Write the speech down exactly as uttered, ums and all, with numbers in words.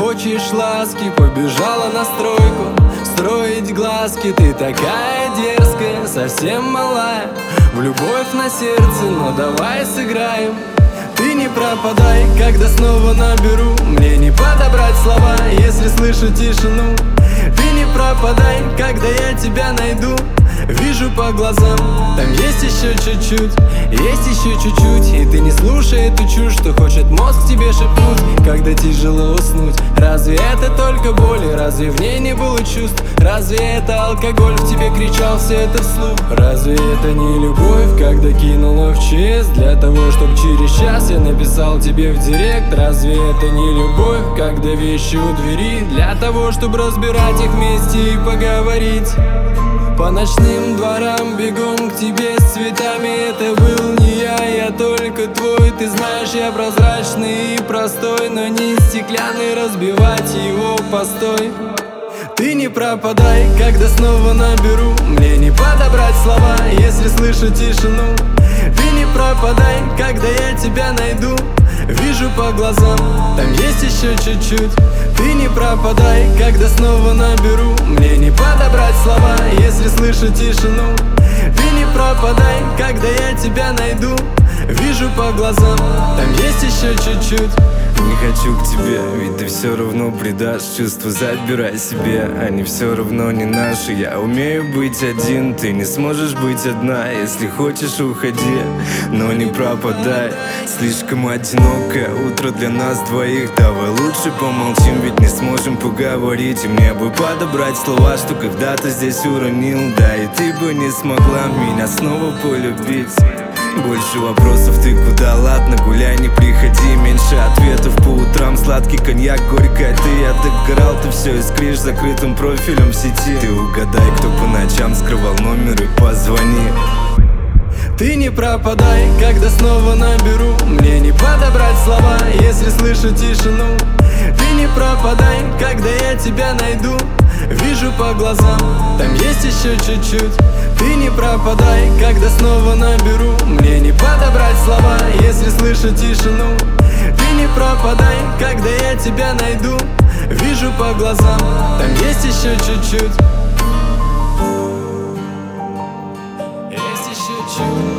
хочешь ласки, побежала на стройку строить глазки. Ты такая дерзкая, совсем малая, в любовь на сердце, но давай сыграем. Ты не пропадай, когда снова наберу, мне не подобрать слова, если слышу тишину. Ты не пропадай, когда я тебя найду, вижу по глазам, там есть еще чуть-чуть, есть еще чуть-чуть. И ты не слушай эту чушь, что хочет мозг тебе шепнуть, когда тяжело уснуть. Разве это только боль, разве в ней не было чувств? Разве это алкоголь в тебе кричал все это вслух? Разве это не любовь, когда кинула в честь для того, чтобы через час я написал тебе в директ? Разве это не любовь, когда вещи у двери для того, чтобы разбирать их вместе и поговорить? По ночным дворам бегом к тебе с цветами. Это был не я, я только твой. Ты знаешь, я прозрачный и простой, но не стеклянный, разбивать его постой. Ты не пропадай, когда снова наберу, мне не подобрать слова, если слышу тишину. Ты не пропадай, когда я тебя найду, вижу по глазам, там есть еще чуть-чуть. Ты не пропадай, когда снова наберу, мне не подобрать слова, если слышу тишину. Ты не пропадай, когда я тебя найду, вижу по глазам, там есть еще чуть-чуть. Не хочу к тебе, ведь ты все равно предашь. Чувства забирай себе, они все равно не наши. Я умею быть один, ты не сможешь быть одна. Если хочешь, уходи, но не пропадай. Слишком одинокое утро для нас двоих. Давай лучше помолчим, ведь не сможем поговорить. И мне бы подобрать слова, что когда-то здесь уронил. Да, и ты бы не смогла меня снова полюбить. Больше вопросов, ты куда? Ладно, гуляй, не приходи. Меньше ответов по утрам, сладкий коньяк, горькая ты. Я догорал, ты все искришь закрытым профилем в сети. Ты угадай, кто по ночам скрывал номер, и позвони. Ты не пропадай, когда снова наберу, мне не подобрать слова, если слышу тишину. Ты не пропадай, когда я тебя найду, вижу по глазам, там есть еще чуть-чуть. Ты не пропадай, когда снова наберу, мне не подобрать слова, если слышу тишину. Ты не пропадай, когда я тебя найду, вижу по глазам, там есть еще чуть-чуть. Есть еще чуть-чуть.